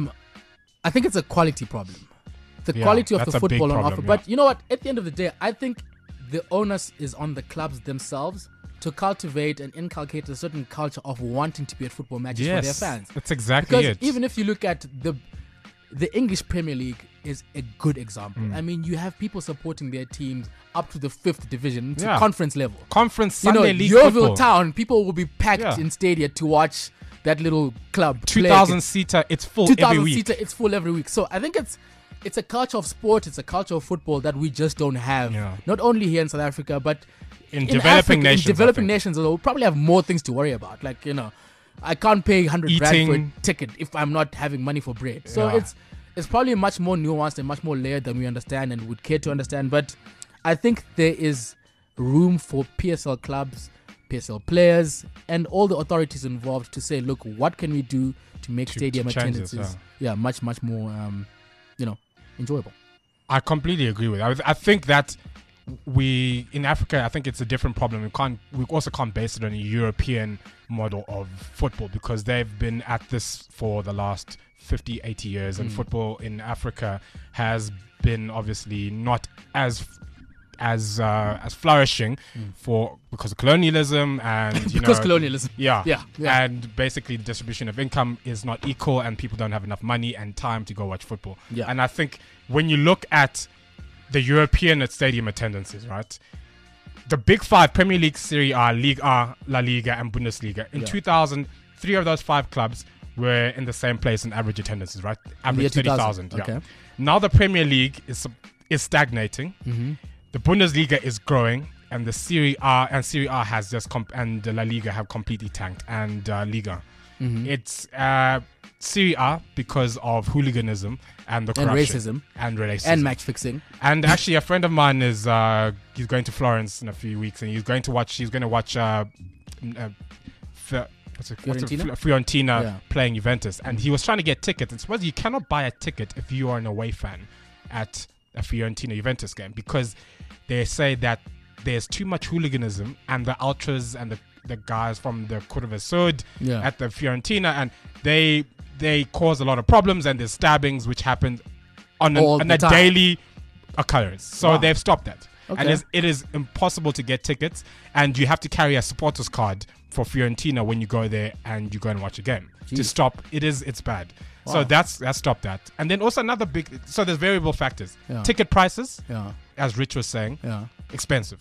I think it's a quality problem. The quality of the football on offer. But you know what? At the end of the day, I think the onus is on the clubs themselves to cultivate and inculcate a certain culture of wanting to be at football matches for their fans. That's exactly because even if you look at the English Premier League is a good example. You have people supporting their teams up to the 5th division to conference level. Conference Sunday League Yeovil football. Town, people will be packed in stadia to watch that little club 2,000 seater, it's full every week. 2,000 seater, it's full every week. So I think it's a culture of sport, it's a culture of football that we just don't have. Yeah. Not only here in South Africa, but in developing nations. In developing nations, we'll probably have more things to worry about. I can't pay 100 rand for a ticket if I'm not having money for bread. So it's probably much more nuanced and much more layered than we understand and would care to understand. But I think there is room for PSL clubs, PSL players, and all the authorities involved to say, look, what can we do to make stadium attendances much, much more enjoyable. I completely agree with that. I think that in Africa, I think it's a different problem. We also can't base it on a European model of football because they've been at this for the last 50, 80 years, and football in Africa has been obviously not as as flourishing because of colonialism and colonialism. Yeah. And basically the distribution of income is not equal and people don't have enough money and time to go watch football. Yeah. And I think when you look at the European stadium attendances, right? The big five: Premier League, Serie A, Ligue A, La Liga, and Bundesliga. In 2000, 3 of those 5 clubs were in the same place in average attendances, right? Average 30,000. Okay. Yeah. Now the Premier League is stagnating. The Bundesliga is growing, and the Serie A has just and the La Liga have completely tanked, and Liga. It's Serie A because of hooliganism and the corruption and racism and match fixing. And actually, a friend of mine is he's going to Florence in a few weeks, and he's going to watch Fiorentina playing Juventus, and he was trying to get tickets. And suppose you cannot buy a ticket if you are an away fan at a Fiorentina Juventus game, because they say that there's too much hooliganism, and the ultras and the guys from the Curva Sud at the Fiorentina, and they cause a lot of problems, and there's stabbings which happen on a daily occurrence. So they've stopped that. Okay. And it is impossible to get tickets, and you have to carry a supporter's card for Fiorentina when you go there and you go and watch a game. Jeez. To stop it's bad. Wow. So that's stopped that. And then also another so there's variable factors. Ticket prices, as Rich was saying, expensive,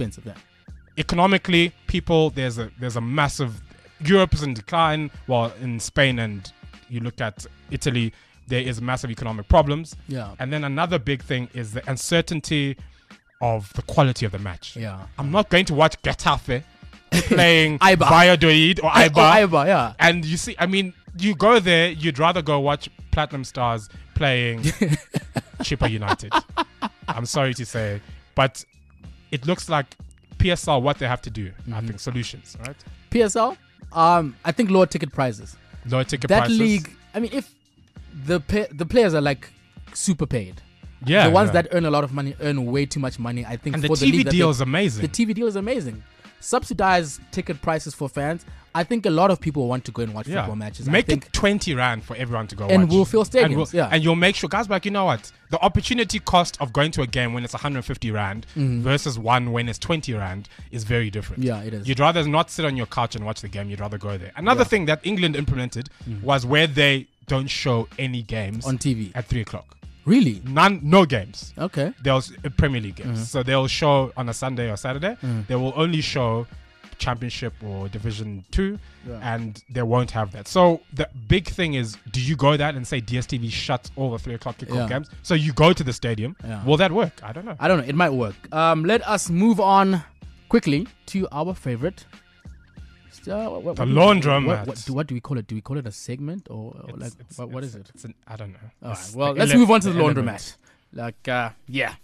economically, people, there's a massive, Europe is in decline, while in Spain and you look at Italy, there is massive economic problems. And then another big thing is the uncertainty of the quality of the match. I'm not going to watch Getafe playing Valladolid or Eibar. And you see, I mean, you go there, you'd rather go watch Platinum Stars playing Chippa United. I'm sorry to say, but it looks like PSL, what they have to do, I think, solutions, right? PSL, I think lower ticket prices. That league, I mean, if the players are like super paid, the ones that earn a lot of money earn way too much money. I think. And for the TV deal is amazing. The TV deal is amazing. Subsidized ticket prices for fans. I think a lot of people want to go and watch football matches. Make it 20 Rand for everyone to go and watch. We'll fill stadiums. And you'll make sure, guys, like, you know what? The opportunity cost of going to a game when it's 150 Rand versus one when it's 20 Rand is very different. Yeah, it is. You'd rather not sit on your couch and watch the game. You'd rather go there. Another thing that England implemented was where they don't show any games on TV at 3 o'clock. Really? No games. Okay. There's Premier League games. So they'll show on a Sunday or Saturday. They will only show Championship or Division 2 and they won't have that. So the big thing is, do you go that and say DSTV shuts all the 3 o'clock kickoff games? So you go to the stadium. Will that work? I don't know. It might work. Let us move on quickly to our favorite. The laundromat. What do we call it? Do we call it a segment or what is it? I don't know. All right. Well, let's move on to the laundromat. Like, yeah.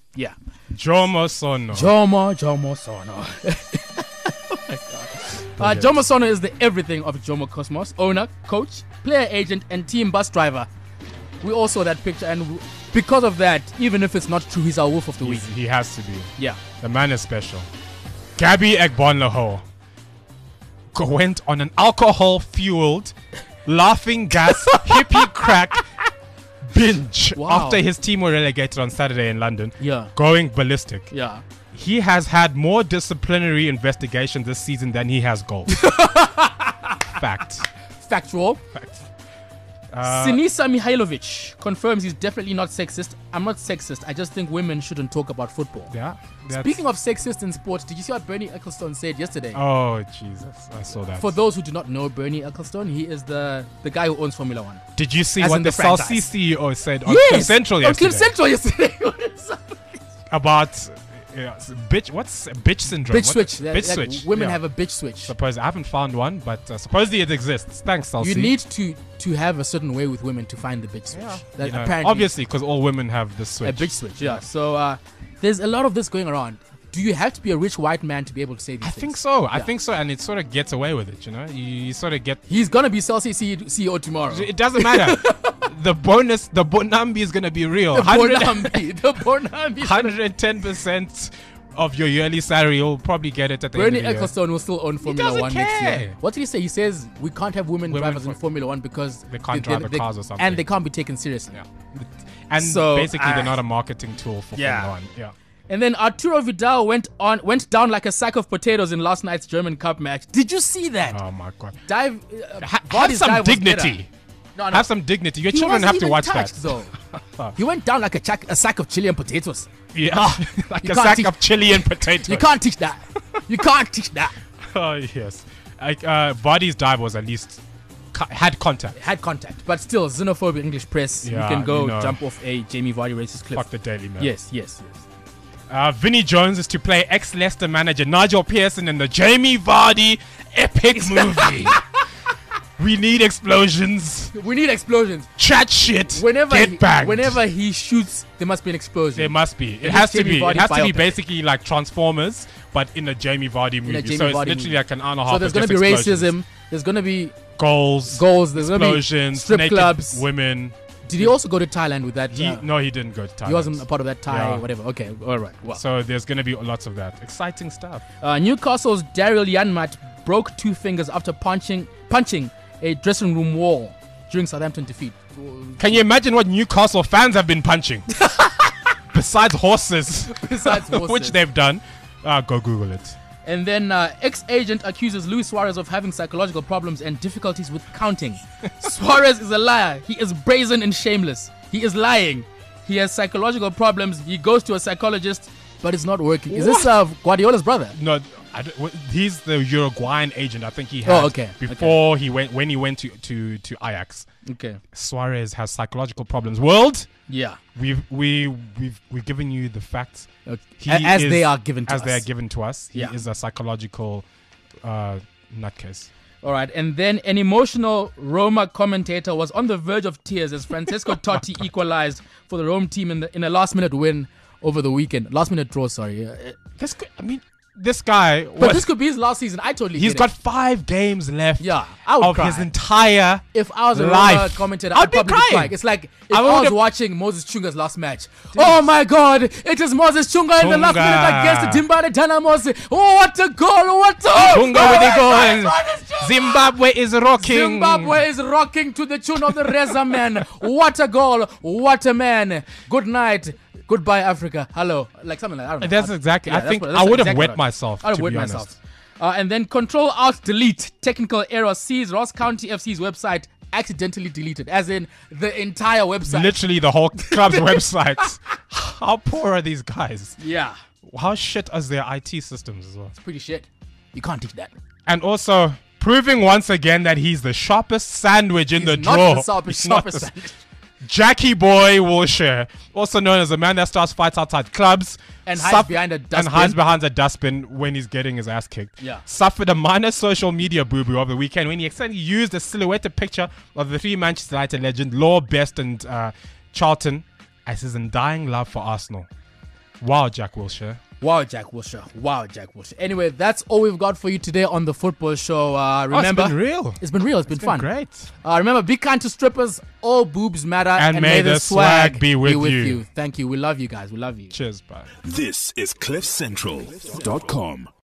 Jomo Sono. Jomo Sono. Jomo Sono is the everything of Jomo Cosmos. Owner, coach, player agent, and team bus driver. We all saw that picture, and because of that, even if it's not true, he's our wolf of the week. He has to be. Yeah. The man is special. Gabby Egbonlaho went on an alcohol-fueled, laughing gas, hippie crack binge after his team were relegated on Saturday in London. Yeah. Going ballistic. Yeah. He has had more disciplinary investigations this season than he has goals. Fact. Factual. Sinisa Mihailovic confirms he's definitely not sexist. I'm not sexist. I just think women shouldn't talk about football. Yeah. Speaking of sexist in sports, did you see what Bernie Ecclestone said yesterday? Oh, Jesus. I saw that. For those who do not know Bernie Ecclestone, he is the guy who owns Formula One. Did you see what the South Sea CEO said on Cliff Central yesterday? On Cliff Central yesterday. about... what's bitch syndrome? Bitch switch. Bitch switch. Women have a bitch switch. Suppose I haven't found one, but supposedly it exists. Thanks, Salsi. You need to have a certain way with women to find the bitch switch. Yeah. Apparently, obviously, because all women have the switch. A bitch switch, yeah. So there's a lot of this going around. Do you have to be a rich white man to be able to say these things? I think so, and it sort of gets away with it, you know? You sort of get... He's going to be Celsius CEO tomorrow. It doesn't matter. The Bonambi is going to be real. The Bonambi. 110% of your yearly salary, you'll probably get it at the Bernie end of the year. Ecclestone will still own Formula One next year. What did he say? He says we can't have women drivers in Formula One because they can't drive the cars or something. And they can't be taken seriously. Yeah. And so, basically they're not a marketing tool for Formula One. Yeah. And then Arturo Vidal went down like a sack of potatoes in last night's German Cup match. Did you see that? Oh my God! Have some dignity. No. Have some dignity. Your children have to watch that. Though. He went down like a sack of Chilean potatoes. Yeah, like a sack of Chilean potatoes. You can't teach that. You can't teach that. Oh yes, Vardy's dive was at least had contact. But still, xenophobic English press. Yeah, you can go jump off a Jamie Vardy racist cliff. Fuck the Daily Mail. Yes. Vinnie Jones is to play ex-Leicester manager Nigel Pearson in the Jamie Vardy epic movie. We need explosions. Chat shit. Get banged. Whenever he shoots, there must be an explosion. There must be. It has to be. It has to be basically like Transformers, but in a Jamie Vardy movie. So it's literally like an hour and a half. So there's going to be racism. There's going to be goals. There's going to be strip clubs. Women. Did he also go to Thailand with that? No, he didn't go to Thailand. He wasn't a part of that Thai, whatever. Okay, all right. Well. So there's going to be lots of that. Exciting stuff. Newcastle's Daryl Janmaat broke 2 fingers after punching a dressing room wall during Southampton defeat. Can you imagine what Newcastle fans have been punching? Besides horses. Which they've done. Go Google it. And then ex-agent accuses Luis Suarez of having psychological problems and difficulties with counting. Suarez is a liar. He is brazen and shameless. He is lying. He has psychological problems. He goes to a psychologist, but it's not working. Is this Guardiola's brother? No, he's the Uruguayan agent. I think he had before he went when he went to Ajax. Okay. Suarez has psychological problems. World. Yeah. We've given you the facts. Okay. They are given to us. He is a psychological nutcase. All right, and then an emotional Roma commentator was on the verge of tears as Francesco Totti equalized for the Rome team in a last-minute win over the weekend. Last-minute draw, sorry. This guy... But this could be his last season. I totally He's got 5 games left I would of cry. His entire If I was a life. Roma commentator, I'd probably be crying. It's like if I was watching Moses Chunga's last match. Dude. Oh my God, it is Moses Chunga in the last minute against the Timbale Dynamos. Oh, what a goal, Chunga with the goal. Zimbabwe is rocking to the tune of the Reza man. What a goal, what a man. Good night. Goodbye, Africa. Hello. Like something like that. I don't know. That's exactly. I think I would have wet myself. I would have wet myself. And then Control Alt Delete. Technical error sees Ross County FC's website accidentally deleted. As in the entire website. Literally the whole club's website. How poor are these guys? Yeah. How shit are their IT systems as well? It's pretty shit. You can't teach that. And also proving once again that he's the sharpest sandwich in the draw. Not the sharpest sandwich. Jackie Boy Wilshere, also known as the man that starts fights outside clubs and hides behind a dustbin. And hides behind a dustbin when he's getting his ass kicked. Yeah. Suffered a minor social media boo-boo of the weekend when he accidentally used a silhouetted picture of the 3 Manchester United legend Law Best and Charlton as his undying love for Arsenal. Wow, Jack Wilshere. Wow, Jack Wilshere. Anyway, that's all we've got for you today on the football show. Remember, it's been real. It's been fun. Great. Remember, be kind to strippers. All boobs matter. And may the swag be with you. Thank you. We love you guys. We love you. Cheers. Bye. This is CliffCentral.com.